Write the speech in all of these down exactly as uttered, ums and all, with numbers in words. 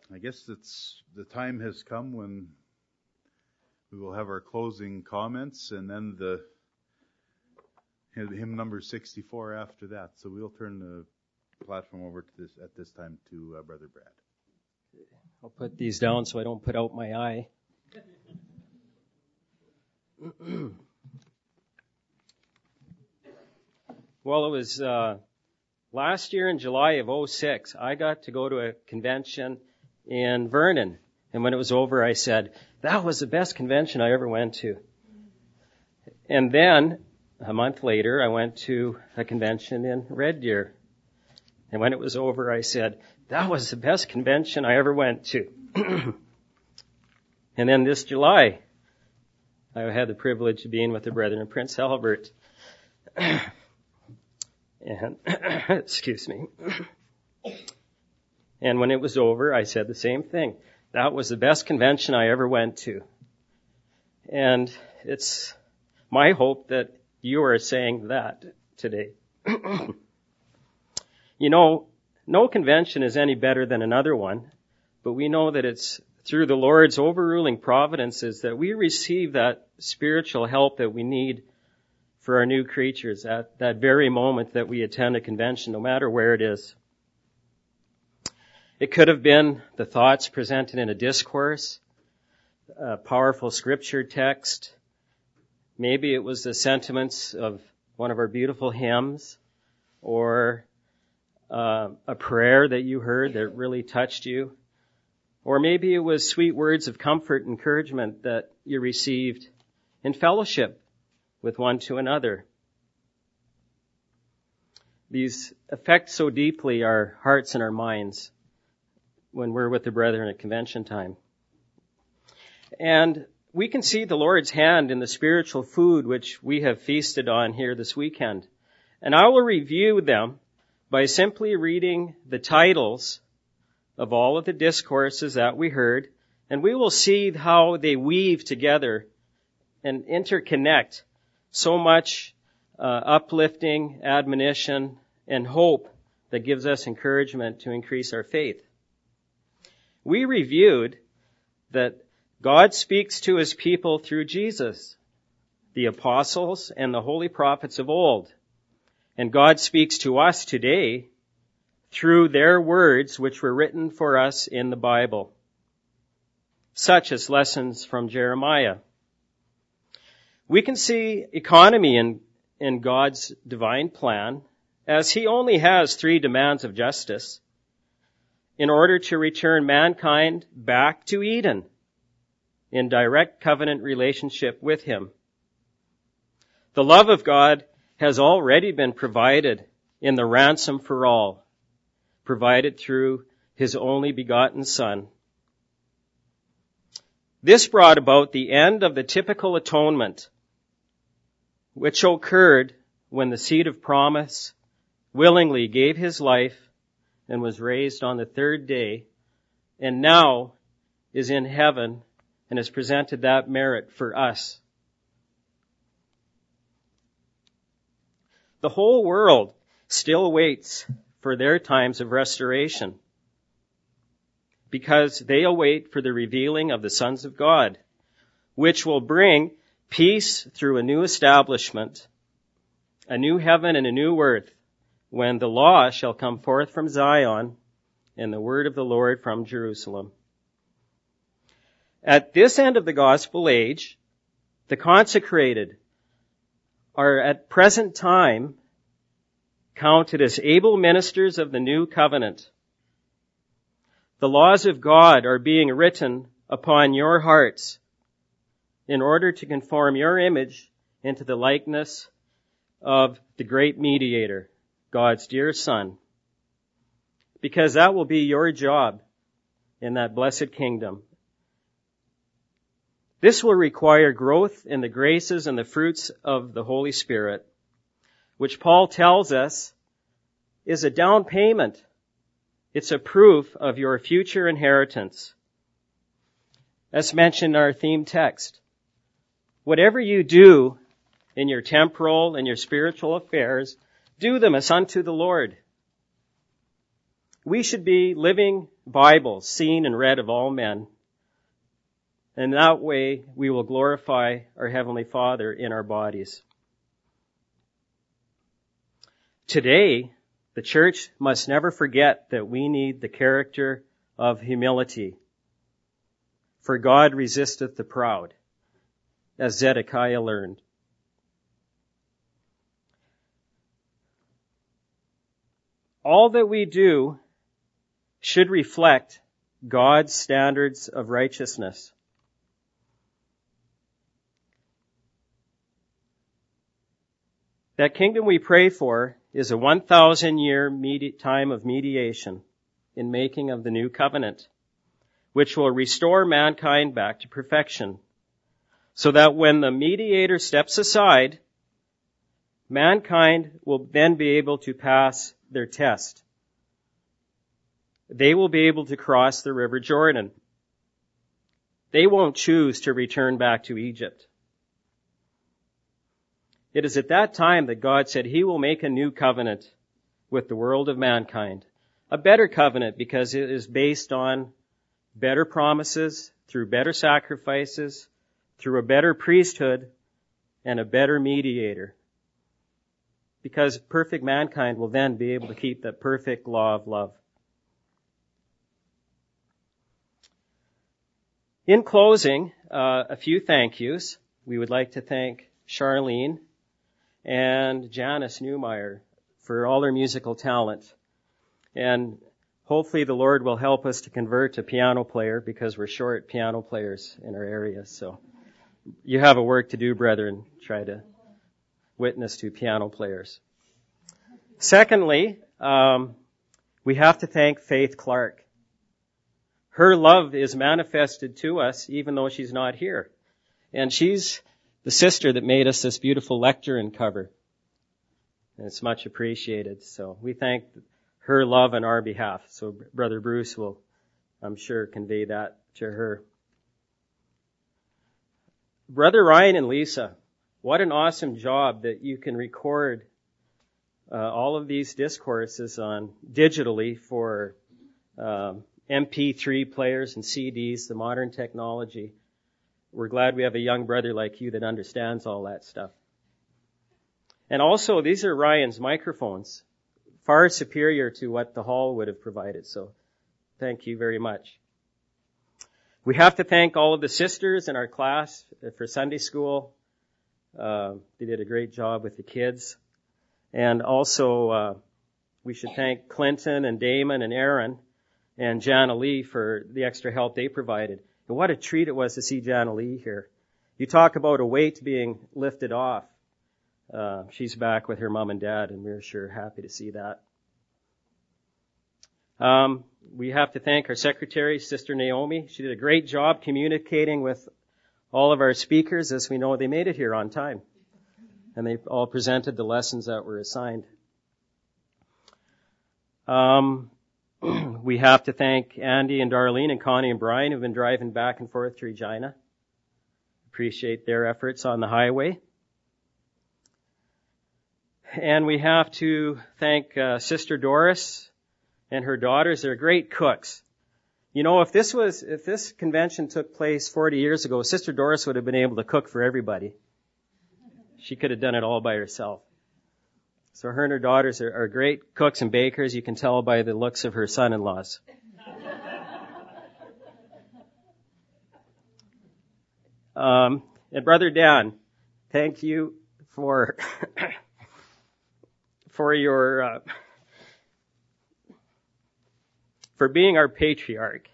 I guess it's the time has come when we will have our closing comments and then the hymn number sixty-four after that. So we'll turn the platform over to this at this time to uh, Brother Brad. I'll put these down so I don't put out my eye. Well, it was uh, last year in July of oh six, I got to go to a convention in Vernon. And when it was over, I said, that was the best convention I ever went to. And then, a month later, I went to a convention in Red Deer. And when it was over, I said, that was the best convention I ever went to. And then this July, I had the privilege of being with the brethren of Prince Albert. And, excuse me. And when it was over, I said the same thing. That was the best convention I ever went to. And it's my hope that you are saying that today. You know, no convention is any better than another one, but we know that it's through the Lord's overruling providences that we receive that spiritual help that we need for our new creatures at that very moment that we attend a convention, no matter where it is. It could have been the thoughts presented in a discourse, a powerful scripture text. Maybe it was the sentiments of one of our beautiful hymns, or uh, a prayer that you heard that really touched you. Or maybe it was sweet words of comfort and encouragement that you received in fellowship with one to another. These affect so deeply our hearts and our minds when we're with the brethren at convention time. And we can see the Lord's hand in the spiritual food which we have feasted on here this weekend. And I will review them by simply reading the titles of all of the discourses that we heard, and we will see how they weave together and interconnect so much uh, uplifting, admonition, and hope that gives us encouragement to increase our faith. We reviewed that God speaks to his people through Jesus, the apostles, and the holy prophets of old. And God speaks to us today through their words which were written for us in the Bible, such as lessons from Jeremiah. We can see economy in, in God's divine plan, as he only has three demands of justice in order to return mankind back to Eden in direct covenant relationship with him. The love of God has already been provided in the ransom for all, provided through his only begotten Son. This brought about the end of the typical atonement, which occurred when the seed of promise willingly gave his life and was raised on the third day, and now is in heaven and has presented that merit for us. The whole world still waits for their times of restoration, because they await for the revealing of the sons of God, which will bring peace through a new establishment, a new heaven and a new earth, when the law shall come forth from Zion and the word of the Lord from Jerusalem. At this end of the gospel age, the consecrated are at present time counted as able ministers of the new covenant. The laws of God are being written upon your hearts in order to conform your image into the likeness of the great mediator, God's dear Son, because that will be your job in that blessed kingdom. This will require growth in the graces and the fruits of the Holy Spirit, which Paul tells us is a down payment. It's a proof of your future inheritance. As mentioned in our theme text, whatever you do in your temporal and your spiritual affairs, do them as unto the Lord. We should be living Bibles, seen and read of all men. And that way we will glorify our Heavenly Father in our bodies. Today, the church must never forget that we need the character of humility. For God resisteth the proud, as Zedekiah learned. All that we do should reflect God's standards of righteousness. That kingdom we pray for is a one thousand year medi- time of mediation in making of the new covenant, which will restore mankind back to perfection, so that when the mediator steps aside, mankind will then be able to pass their test. They will be able to cross the river Jordan. They won't choose to return back to Egypt. It is at that time that God said He will make a new covenant with the world of mankind. A better covenant because it is based on better promises, through better sacrifices, through a better priesthood, and a better mediator. Because perfect mankind will then be able to keep that perfect law of love. In closing, uh, a few thank yous. We would like to thank Charlene and Janice Newmeyer for all their musical talent. And hopefully the Lord will help us to convert a piano player because we're short piano players in our area. So you have a work to do, brethren. Try to witness to piano players. Secondly, um, we have to thank Faith Clark. Her love is manifested to us even though she's not here. And she's the sister that made us this beautiful lectern cover. And it's much appreciated. So we thank her love on our behalf. So Brother Bruce will, I'm sure, convey that to her. Brother Ryan and Lisa, what an awesome job that you can record uh, all of these discourses on digitally for um, M P three players and C Ds, the modern technology. We're glad we have a young brother like you that understands all that stuff. And also, these are Ryan's microphones, far superior to what the hall would have provided. So thank you very much. We have to thank all of the sisters in our class for Sunday school. Uh, they did a great job with the kids. And also, uh, we should thank Clinton and Damon and Aaron and Jana Lee for the extra help they provided. And what a treat it was to see Jana Lee here. You talk about a weight being lifted off. Uh, she's back with her mom and dad, and we're sure happy to see that. Um, we have to thank our secretary, Sister Naomi. She did a great job communicating with all of our speakers. As we know, they made it here on time. And they all presented the lessons that were assigned. Um, we have to thank Andy and Darlene and Connie and Brian who've been driving back and forth to Regina. Appreciate their efforts on the highway. And we have to thank uh, Sister Doris and her daughters. They're great cooks. You know, if this was, if this convention took place forty years ago, Sister Doris would have been able to cook for everybody. She could have done it all by herself. So her and her daughters are, are great cooks and bakers. You can tell by the looks of her son-in-laws. um, and Brother Dan, thank you for for your uh, for being our patriarch.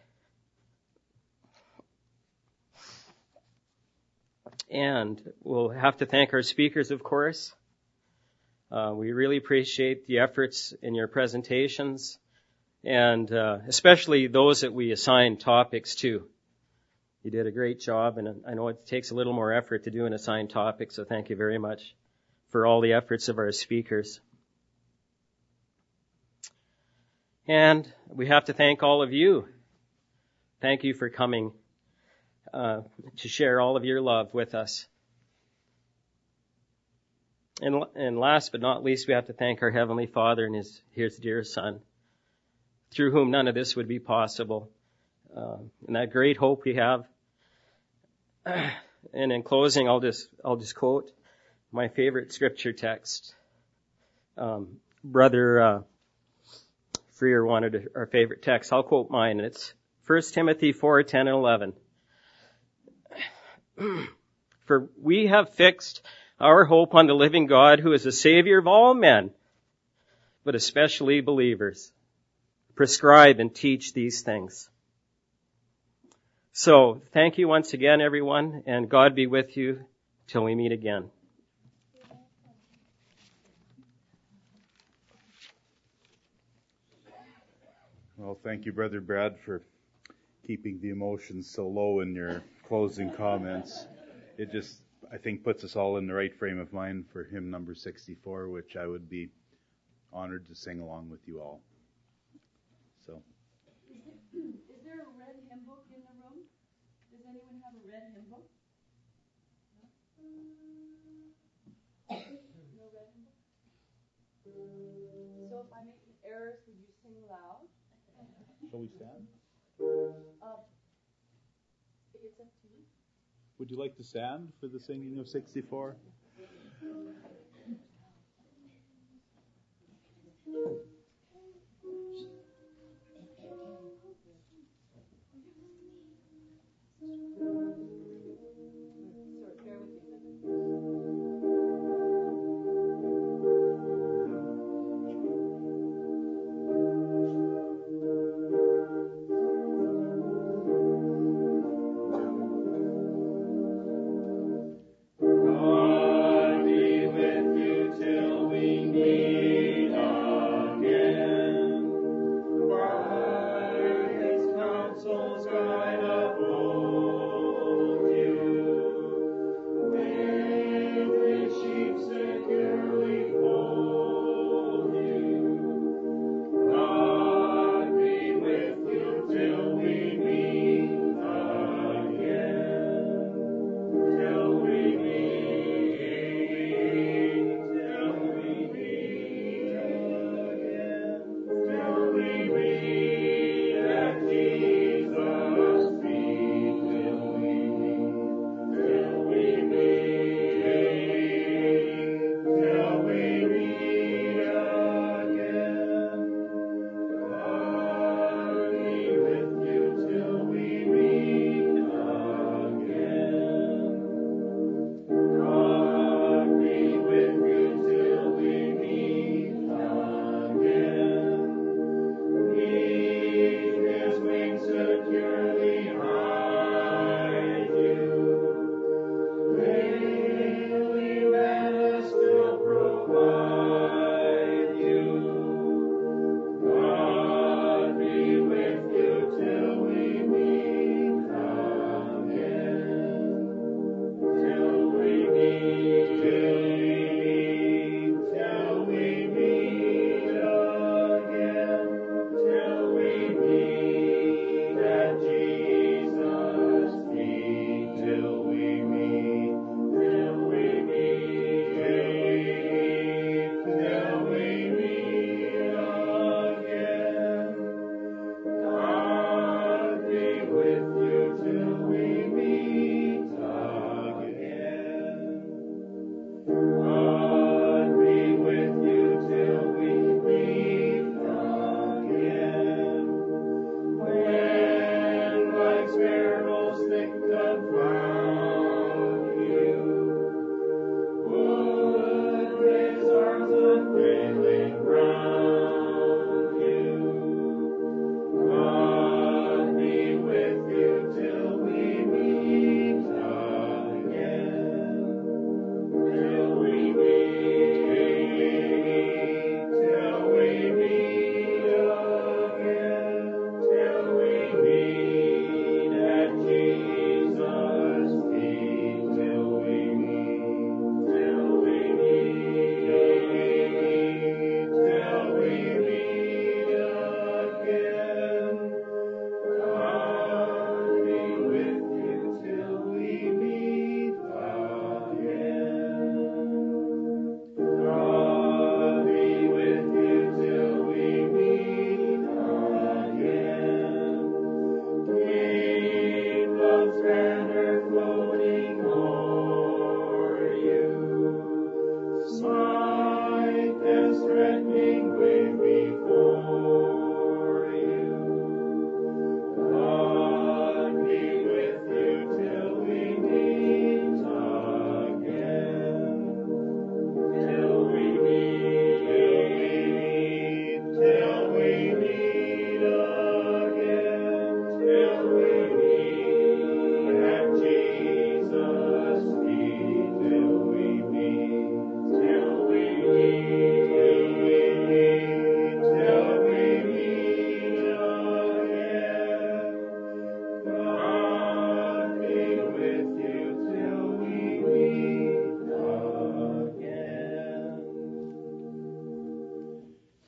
And we'll have to thank our speakers, of course. Uh, we really appreciate the efforts in your presentations, and uh, especially those that we assign topics to. You did a great job, and I know it takes a little more effort to do an assigned topic, so thank you very much for all the efforts of our speakers. And we have to thank all of you. Thank you for coming uh, to share all of your love with us. And, and last but not least, we have to thank our Heavenly Father and His, His dear Son through whom none of this would be possible. Uh, and that great hope we have. And in closing, I'll just I'll just quote my favorite scripture text. Um, Brother uh, Freer wanted our favorite text. I'll quote mine, and it's First Timothy four, ten and eleven. For we have fixed our hope on the living God, who is the Savior of all men, but especially believers. Prescribe and teach these things. So, thank you once again, everyone, and God be with you till we meet again. Well, thank you, Brother Brad, for keeping the emotions so low in your closing comments. It just, I think, puts us all in the right frame of mind for hymn number sixty-four, which I would be honored to sing along with you all. So. Is there a red hymn book in the room? Does anyone have a red hymn book? No, no red hymn book? So if I make errors, would you sing loud? Shall we stand? Uh, it's up to you. Would you like to stand for the singing of sixty-four? Souls guide up.